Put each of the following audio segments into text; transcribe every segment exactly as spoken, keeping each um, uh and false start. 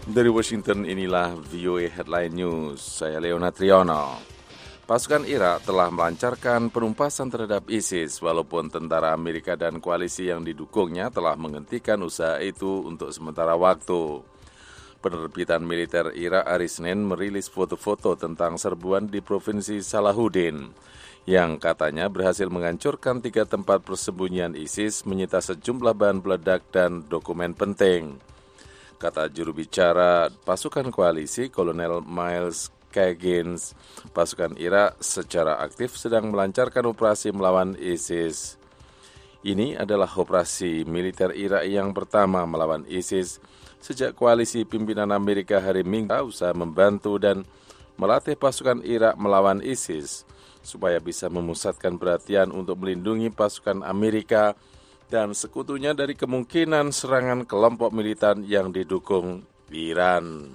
Dari Washington, inilah V O A Headline News. Saya Leona Triyono. Pasukan Irak telah melancarkan penumpasan terhadap ISIS, walaupun tentara Amerika dan koalisi yang didukungnya telah menghentikan usaha itu untuk sementara waktu. Penerbitan militer Irak hari Senin merilis foto-foto tentang serbuan di Provinsi Salahuddin, yang katanya berhasil menghancurkan tiga tempat persembunyian ISIS, menyita sejumlah bahan peledak dan dokumen penting. Kata juru bicara pasukan koalisi, Kolonel Miles Kagins, pasukan Irak secara aktif sedang melancarkan operasi melawan ISIS. Ini adalah operasi militer Irak yang pertama melawan ISIS sejak koalisi pimpinan Amerika hari Minggu usaha membantu dan melatih pasukan Irak melawan ISIS supaya bisa memusatkan perhatian untuk melindungi pasukan Amerika dan sekutunya dari kemungkinan serangan kelompok militan yang didukung Iran.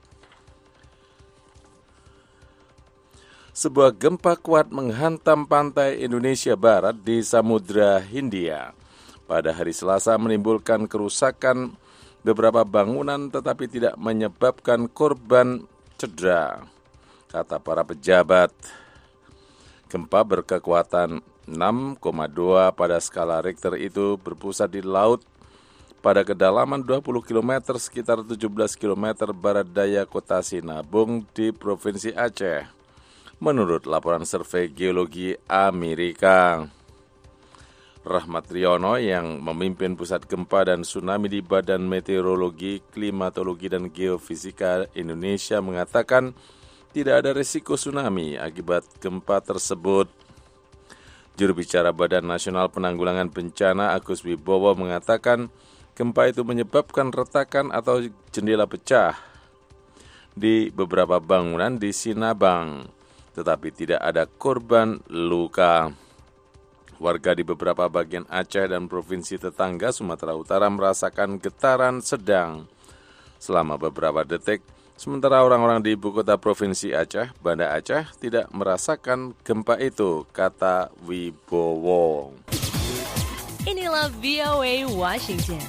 Sebuah gempa kuat menghantam pantai Indonesia Barat di Samudra Hindia pada hari Selasa menimbulkan kerusakan beberapa bangunan tetapi tidak menyebabkan korban cedera, kata para pejabat. Gempa berkekuatan enam koma dua pada skala Richter itu berpusat di laut pada kedalaman dua puluh kilometer sekitar tujuh belas kilometer barat daya kota Sinabung di Provinsi Aceh, menurut laporan survei geologi Amerika. Rahmat Riono yang memimpin pusat gempa dan tsunami di Badan Meteorologi, Klimatologi, dan Geofisika Indonesia mengatakan tidak ada risiko tsunami akibat gempa tersebut. Juru bicara Badan Nasional Penanggulangan Bencana Agus Wibowo mengatakan gempa itu menyebabkan retakan atau jendela pecah di beberapa bangunan di Sinabang, tetapi tidak ada korban luka. Warga di beberapa bagian Aceh dan provinsi tetangga Sumatera Utara merasakan getaran sedang selama beberapa detik, sementara orang-orang di ibu kota Provinsi Aceh, Banda Aceh, tidak merasakan gempa itu, kata Wibowo. Inilah V O A Washington.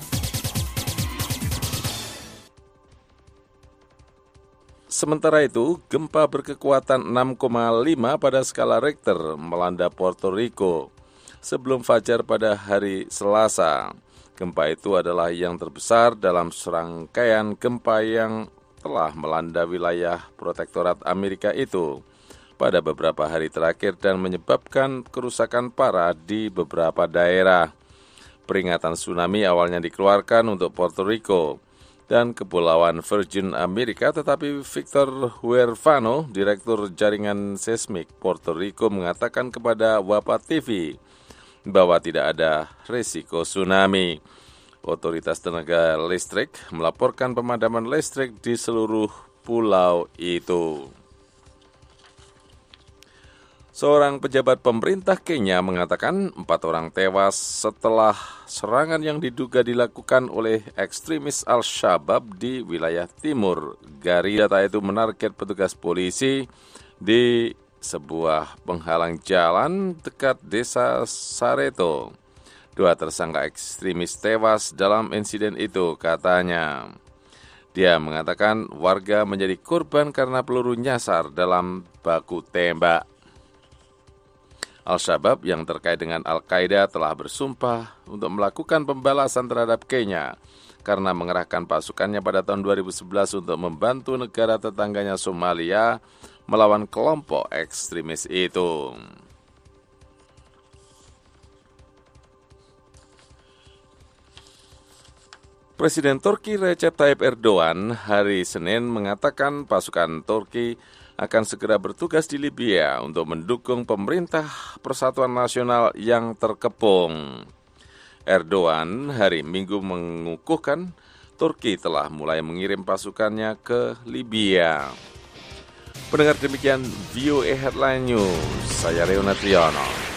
Sementara itu, gempa berkekuatan enam koma lima pada skala Richter melanda Puerto Rico sebelum fajar pada hari Selasa. Gempa itu adalah yang terbesar dalam serangkaian gempa yang telah melanda wilayah protektorat Amerika itu pada beberapa hari terakhir dan menyebabkan kerusakan parah di beberapa daerah. Peringatan tsunami awalnya dikeluarkan untuk Puerto Rico dan Kepulauan Virgin Amerika, tetapi Victor Huerfano, Direktur Jaringan Seismik Puerto Rico, mengatakan kepada Wapa T V bahwa tidak ada risiko tsunami. Otoritas Tenaga Listrik melaporkan pemadaman listrik di seluruh pulau itu. Seorang pejabat pemerintah Kenya mengatakan empat orang tewas setelah serangan yang diduga dilakukan oleh ekstremis Al-Shabaab di wilayah timur Garissa. Data itu menarget petugas polisi di sebuah penghalang jalan dekat desa Sareto. Dua tersangka ekstremis tewas dalam insiden itu, katanya. Dia mengatakan warga menjadi korban karena peluru nyasar dalam baku tembak. Al-Shabaab yang terkait dengan Al-Qaeda telah bersumpah untuk melakukan pembalasan terhadap Kenya karena mengerahkan pasukannya pada tahun dua ribu sebelas untuk membantu negara tetangganya Somalia melawan kelompok ekstremis itu. Presiden Turki Recep Tayyip Erdogan hari Senin mengatakan pasukan Turki akan segera bertugas di Libya untuk mendukung pemerintah Persatuan Nasional yang terkepung. Erdogan hari Minggu mengukuhkan Turki telah mulai mengirim pasukannya ke Libya. Pendengar, demikian V O A Headline News. Saya Leona Triyono.